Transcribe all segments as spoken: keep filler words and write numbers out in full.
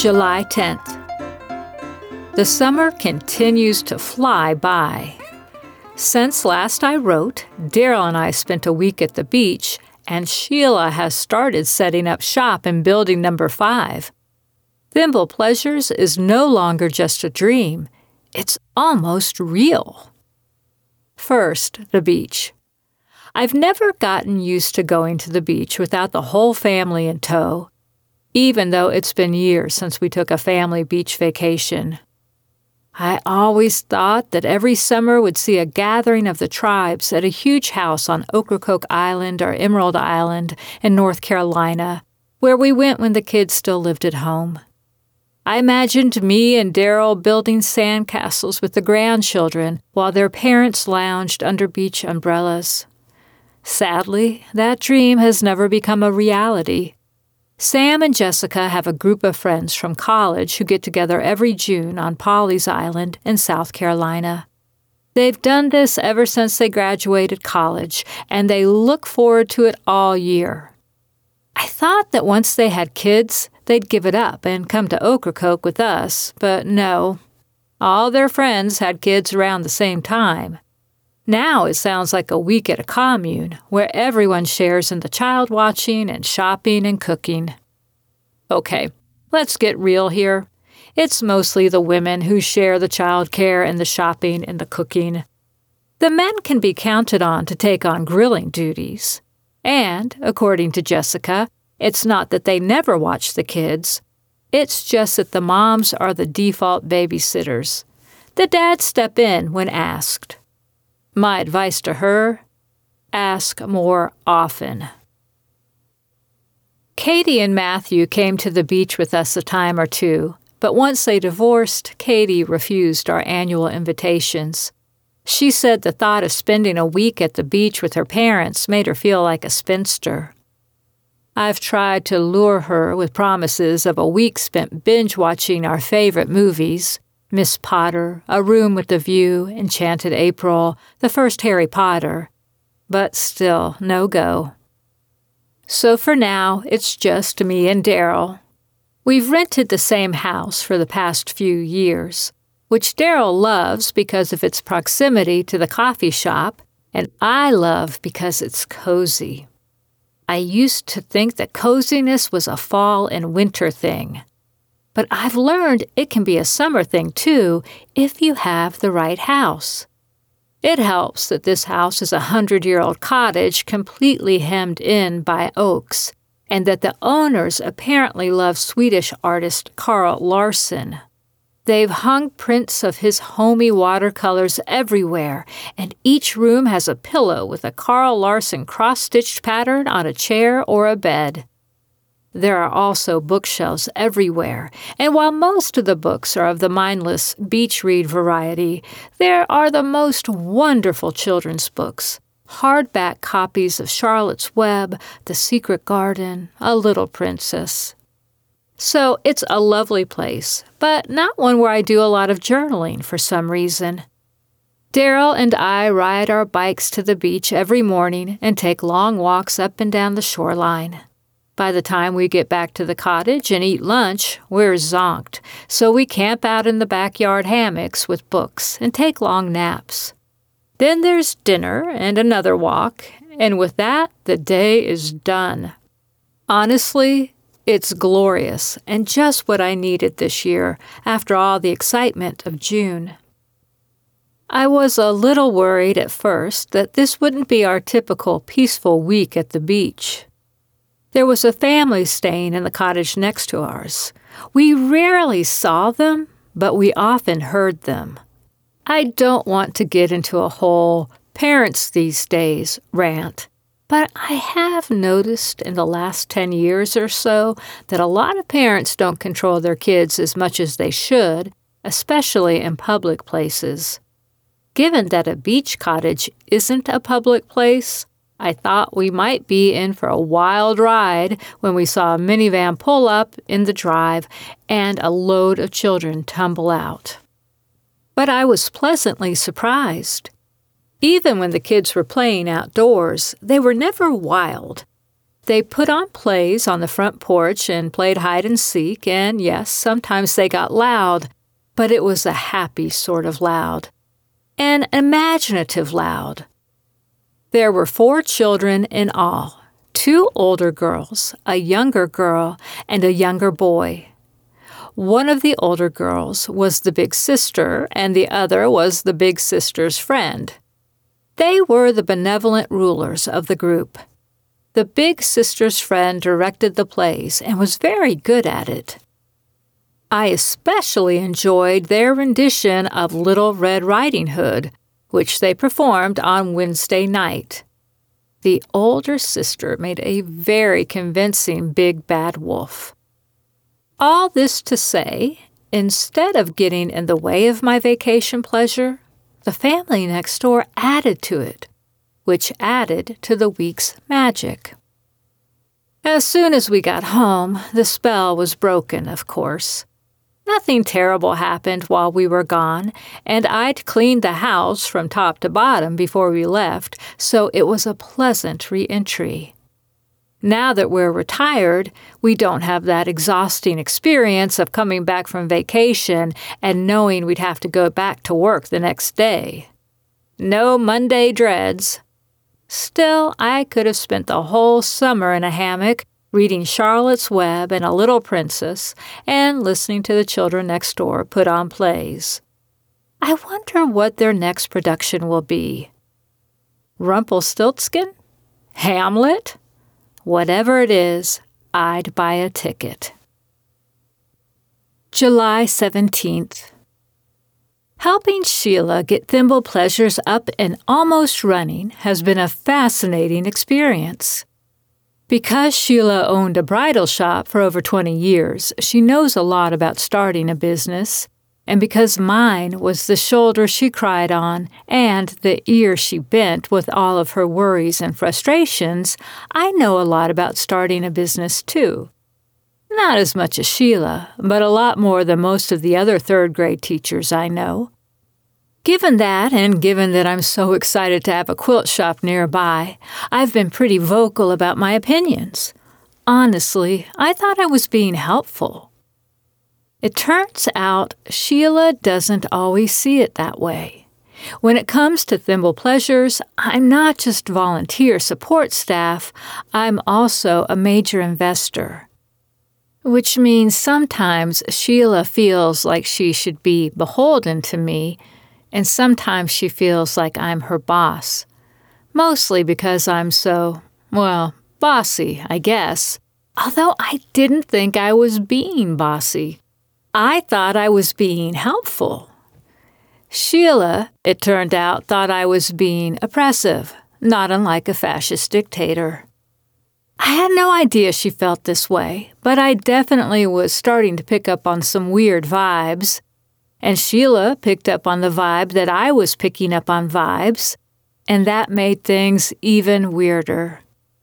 July tenth. The summer continues to fly by. Since last I wrote, Daryl and I spent a week at the beach, and Sheila has started setting up shop in building number five. Thimble Pleasures is no longer just a dream. It's almost real. First, the beach. I've never gotten used to going to the beach without the whole family in tow, even though it's been years since we took a family beach vacation. I always thought that every summer would see a gathering of the tribes at a huge house on Ocracoke Island or Emerald Island in North Carolina, where we went when the kids still lived at home. I imagined me and Daryl building sandcastles with the grandchildren while their parents lounged under beach umbrellas. Sadly, that dream has never become a reality. Sam and Jessica have a group of friends from college who get together every June on Pawleys Island in South Carolina. They've done this ever since they graduated college, and they look forward to it all year. I thought that once they had kids, they'd give it up and come to Ocracoke with us, but no. All their friends had kids around the same time. Now it sounds like a week at a commune, where everyone shares in the child watching and shopping and cooking. Okay, let's get real here. It's mostly the women who share the child care and the shopping and the cooking. The men can be counted on to take on grilling duties. And, according to Jessica, it's not that they never watch the kids. It's just that the moms are the default babysitters. The dads step in when asked. My advice to her, ask more often. Katie and Matthew came to the beach with us a time or two, but once they divorced, Katie refused our annual invitations. She said the thought of spending a week at the beach with her parents made her feel like a spinster. I've tried to lure her with promises of a week spent binge-watching our favorite movies, Miss Potter, A Room with a View, Enchanted April, the first Harry Potter, but still no go. So for now, it's just me and Daryl. We've rented the same house for the past few years, which Daryl loves because of its proximity to the coffee shop, and I love because it's cozy. I used to think that coziness was a fall and winter thing. But I've learned it can be a summer thing, too, if you have the right house. It helps that this house is a hundred-year-old cottage completely hemmed in by oaks, and that the owners apparently love Swedish artist Carl Larsson. They've hung prints of his homey watercolors everywhere, and each room has a pillow with a Carl Larsson cross-stitched pattern on a chair or a bed. There are also bookshelves everywhere, and while most of the books are of the mindless beach read variety, there are the most wonderful children's books, hardback copies of Charlotte's Web, The Secret Garden, A Little Princess. So it's a lovely place, but not one where I do a lot of journaling for some reason. Daryl and I ride our bikes to the beach every morning and take long walks up and down the shoreline. By the time we get back to the cottage and eat lunch, we're zonked, so we camp out in the backyard hammocks with books and take long naps. Then there's dinner and another walk, and with that, the day is done. Honestly, it's glorious and just what I needed this year after all the excitement of June. I was a little worried at first that this wouldn't be our typical peaceful week at the beach. There was a family staying in the cottage next to ours. We rarely saw them, but we often heard them. I don't want to get into a whole parents these days rant, but I have noticed in the last ten years or so that a lot of parents don't control their kids as much as they should, especially in public places. Given that a beach cottage isn't a public place, I thought we might be in for a wild ride when we saw a minivan pull up in the drive and a load of children tumble out. But I was pleasantly surprised. Even when the kids were playing outdoors, they were never wild. They put on plays on the front porch and played hide and seek, and yes, sometimes they got loud, but it was a happy sort of loud, an imaginative loud. There were four children in all, two older girls, a younger girl, and a younger boy. One of the older girls was the big sister, and the other was the big sister's friend. They were the benevolent rulers of the group. The big sister's friend directed the plays and was very good at it. I especially enjoyed their rendition of Little Red Riding Hood, which they performed on Wednesday night. The older sister made a very convincing big bad wolf. All this to say, instead of getting in the way of my vacation pleasure, the family next door added to it, which added to the week's magic. As soon as we got home, the spell was broken, of course. Nothing terrible happened while we were gone, and I'd cleaned the house from top to bottom before we left, so it was a pleasant re-entry. Now that we're retired, we don't have that exhausting experience of coming back from vacation and knowing we'd have to go back to work the next day. No Monday dreads. Still, I could have spent the whole summer in a hammock, reading Charlotte's Web and A Little Princess, and listening to the children next door put on plays. I wonder what their next production will be. Rumpelstiltskin? Hamlet? Whatever it is, I'd buy a ticket. July seventeenth. Helping Sheila get Thimble Pleasures up and almost running has been a fascinating experience. Because Sheila owned a bridal shop for over twenty years, she knows a lot about starting a business. And because mine was the shoulder she cried on and the ear she bent with all of her worries and frustrations, I know a lot about starting a business too. Not as much as Sheila, but a lot more than most of the other third-grade teachers I know. Given that, and given that I'm so excited to have a quilt shop nearby, I've been pretty vocal about my opinions. Honestly, I thought I was being helpful. It turns out Sheila doesn't always see it that way. When it comes to Thimble Pleasures, I'm not just volunteer support staff, I'm also a major investor. Which means sometimes Sheila feels like she should be beholden to me, and sometimes she feels like I'm her boss. Mostly because I'm so, well, bossy, I guess. Although I didn't think I was being bossy. I thought I was being helpful. Sheila, it turned out, thought I was being oppressive, not unlike a fascist dictator. I had no idea she felt this way, but I definitely was starting to pick up on some weird vibes. And Sheila picked up on the vibe that I was picking up on vibes, and that made things even weirder.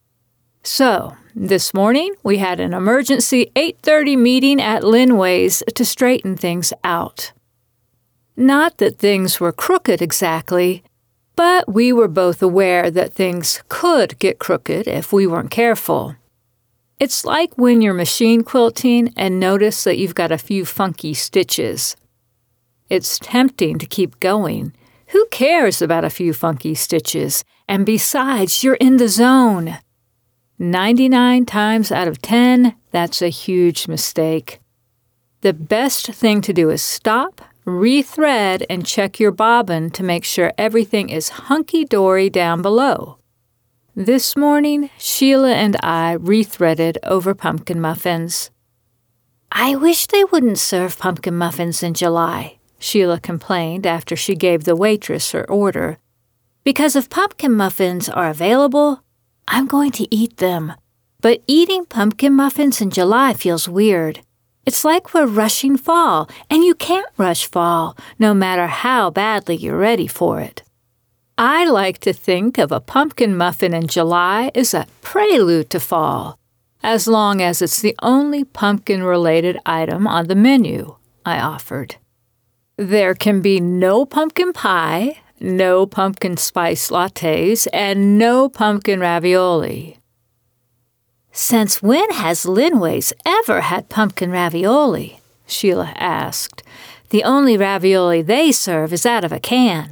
So, this morning, we had an emergency eight thirty meeting at Linway's to straighten things out. Not that things were crooked exactly, but we were both aware that things could get crooked if we weren't careful. It's like when you're machine quilting and notice that you've got a few funky stitches. It's tempting to keep going. Who cares about a few funky stitches? And besides, you're in the zone. ninety-nine times out of ten, that's a huge mistake. The best thing to do is stop, rethread, and check your bobbin to make sure everything is hunky-dory down below. This morning, Sheila and I rethreaded over pumpkin muffins. I wish they wouldn't serve pumpkin muffins in July, Sheila complained after she gave the waitress her order. Because if pumpkin muffins are available, I'm going to eat them. But eating pumpkin muffins in July feels weird. It's like we're rushing fall, and you can't rush fall, no matter how badly you're ready for it. I like to think of a pumpkin muffin in July as a prelude to fall, as long as it's the only pumpkin-related item on the menu, I offered. There can be no pumpkin pie, no pumpkin spice lattes, and no pumpkin ravioli. Since when has Linways ever had pumpkin ravioli? Sheila asked. The only ravioli they serve is out of a can.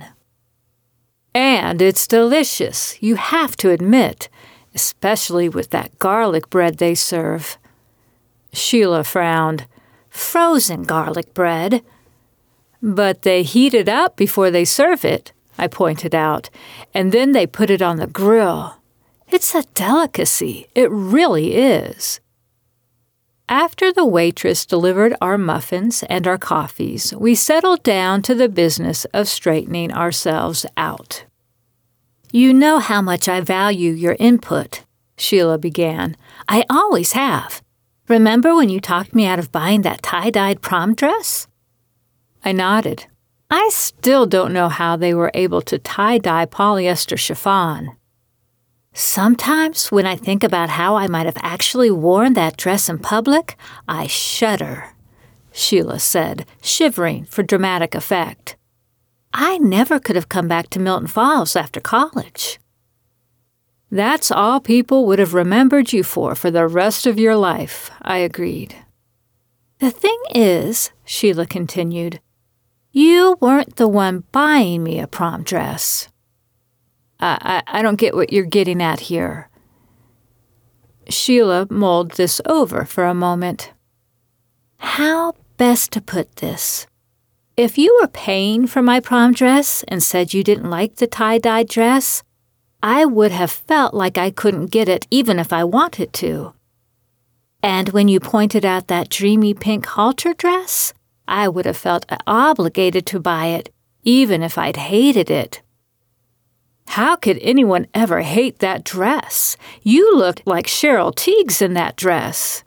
And it's delicious, you have to admit, especially with that garlic bread they serve. Sheila frowned. Frozen garlic bread. But they heat it up before they serve it, I pointed out, and then they put it on the grill. It's a delicacy, it really is. After the waitress delivered our muffins and our coffees, we settled down to the business of straightening ourselves out. You know how much I value your input, Sheila began. I always have. Remember when you talked me out of buying that tie-dyed prom dress? I nodded. I still don't know how they were able to tie-dye polyester chiffon. Sometimes, when I think about how I might have actually worn that dress in public, I shudder, Sheila said, shivering for dramatic effect. I never could have come back to Milton Falls after college. That's all people would have remembered you for for the rest of your life, I agreed. The thing is, Sheila continued, you weren't the one buying me a prom dress. I, I, I don't get what you're getting at here. Sheila mulled this over for a moment. How best to put this? If you were paying for my prom dress and said you didn't like the tie-dyed dress, I would have felt like I couldn't get it even if I wanted to. And when you pointed out that dreamy pink halter dress, I would have felt obligated to buy it, even if I'd hated it. How could anyone ever hate that dress? You looked like Cheryl Tiegs in that dress.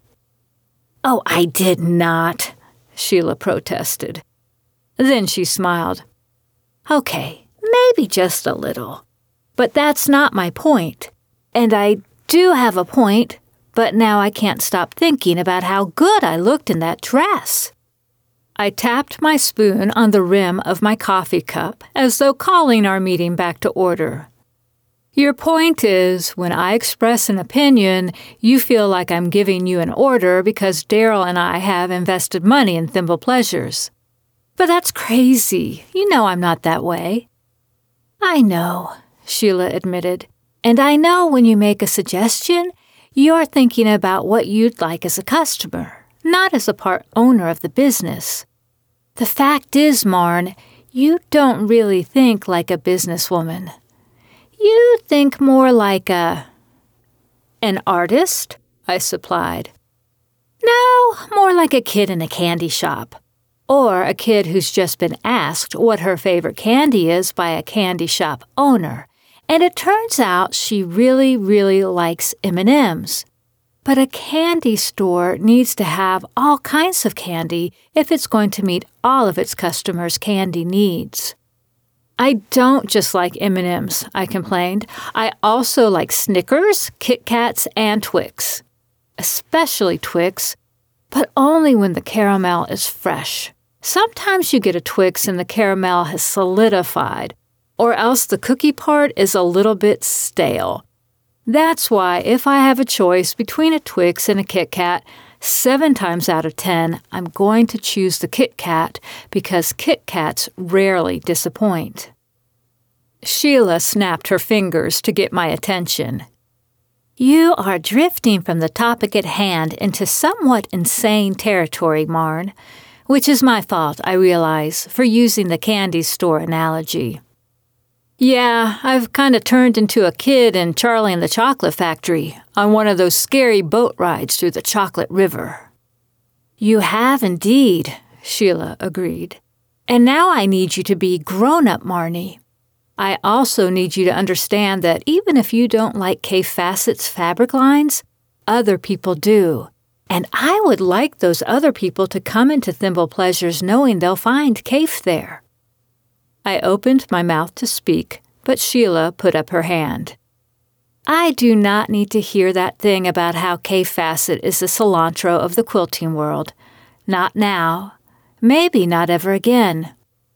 Oh, I did not, Sheila protested. Then she smiled. Okay, maybe just a little. But that's not my point. And I do have a point, but now I can't stop thinking about how good I looked in that dress. I tapped my spoon on the rim of my coffee cup as though calling our meeting back to order. Your point is, when I express an opinion, you feel like I'm giving you an order because Daryl and I have invested money in Thimble Pleasures. But that's crazy. You know I'm not that way. I know, Sheila admitted. And I know when you make a suggestion, you're thinking about what you'd like as a customer, not as a part owner of the business. The fact is, Marn, you don't really think like a businesswoman. You think more like a... An artist? I supplied. No, more like a kid in a candy shop. Or a kid who's just been asked what her favorite candy is by a candy shop owner, and it turns out she really, really likes M and M's. But a candy store needs to have all kinds of candy if it's going to meet all of its customers' candy needs. I don't just like M and M's, I complained. I also like Snickers, Kit Kats, and Twix. Especially Twix, but only when the caramel is fresh. Sometimes you get a Twix and the caramel has solidified, or else the cookie part is a little bit stale. That's why if I have a choice between a Twix and a Kit Kat, seven times out of ten, I'm going to choose the Kit Kat because Kit Kats rarely disappoint. Sheila snapped her fingers to get my attention. You are drifting from the topic at hand into somewhat insane territory, Marn, which is my fault, I realize, for using the candy store analogy. Yeah, I've kind of turned into a kid in Charlie and the Chocolate Factory on one of those scary boat rides through the Chocolate River. You have indeed, Sheila agreed. And now I need you to be grown-up, Marnie. I also need you to understand that even if you don't like Kay Fassett's fabric lines, other people do. And I would like those other people to come into Thimble Pleasures knowing they'll find Kaif there. I opened my mouth to speak, but Sheila put up her hand. I do not need to hear that thing about how Kay Fassett is the cilantro of the quilting world. Not now. Maybe not ever again.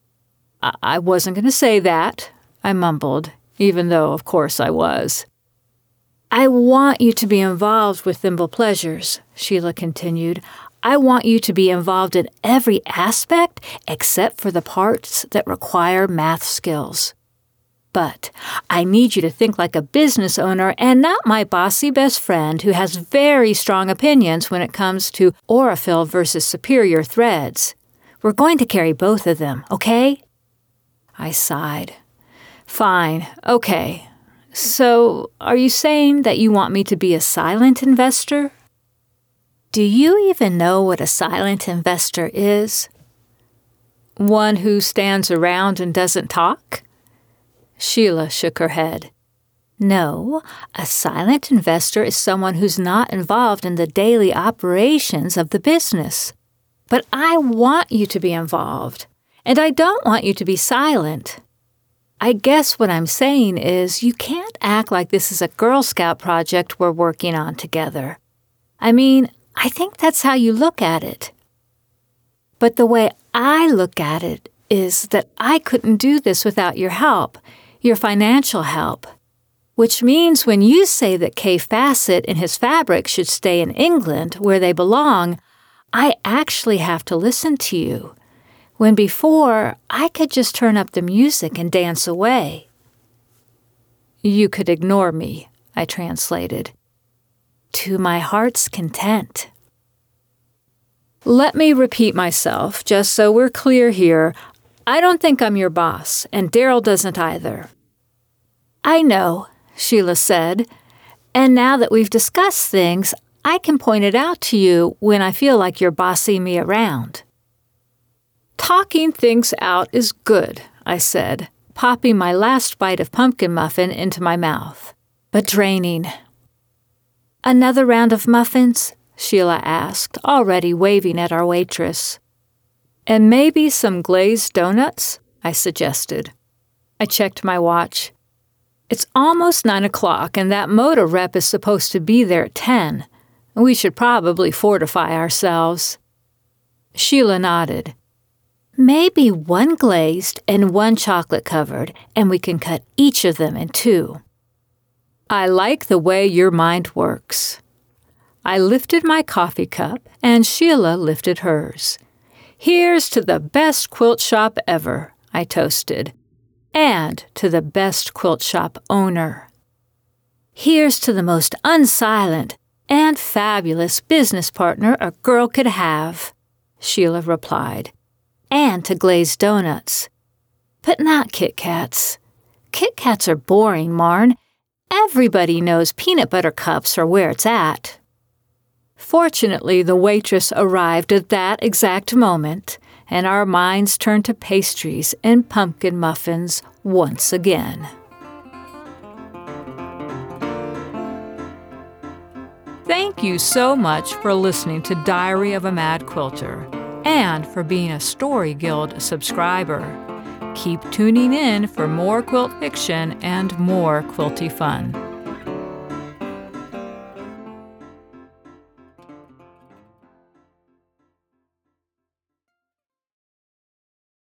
I, I wasn't going to say that, I mumbled, even though, of course, I was. I want you to be involved with Thimble Pleasures, Sheila continued. I want you to be involved in every aspect except for the parts that require math skills. But I need you to think like a business owner and not my bossy best friend who has very strong opinions when it comes to Aurifil versus Superior threads. We're going to carry both of them, okay? I sighed. Fine, okay. So, are you saying that you want me to be a silent investor? Do you even know what a silent investor is? One who stands around and doesn't talk? Sheila shook her head. No, a silent investor is someone who's not involved in the daily operations of the business. But I want you to be involved, and I don't want you to be silent. I guess what I'm saying is you can't act like this is a Girl Scout project we're working on together. I mean, I think that's how you look at it. But the way I look at it is that I couldn't do this without your help, your financial help. Which means when you say that Kay Fassett and his fabric should stay in England where they belong, I actually have to listen to you. When before, I could just turn up the music and dance away. You could ignore me, I translated. To my heart's content. Let me repeat myself, just so we're clear here. I don't think I'm your boss, and Daryl doesn't either. I know, Sheila said, and now that we've discussed things, I can point it out to you when I feel like you're bossing me around. Talking things out is good, I said, popping my last bite of pumpkin muffin into my mouth, but draining. Another round of muffins? Sheila asked, already waving at our waitress. And maybe some glazed donuts? I suggested. I checked my watch. It's almost nine o'clock, and that motor rep is supposed to be there at ten. We should probably fortify ourselves. Sheila nodded. Maybe one glazed and one chocolate covered, and we can cut each of them in two. I like the way your mind works. I lifted my coffee cup, and Sheila lifted hers. Here's to the best quilt shop ever, I toasted, and to the best quilt shop owner. Here's to the most unsilent and fabulous business partner a girl could have, Sheila replied. And to glazed donuts. But not Kit Kats. Kit Kats are boring, Marn. Everybody knows peanut butter cups are where it's at. Fortunately, the waitress arrived at that exact moment, and our minds turned to pastries and pumpkin muffins once again. Thank you so much for listening to Diary of a Mad Quilter, and for being a Story Guild subscriber. Keep tuning in for more quilt fiction and more quilty fun.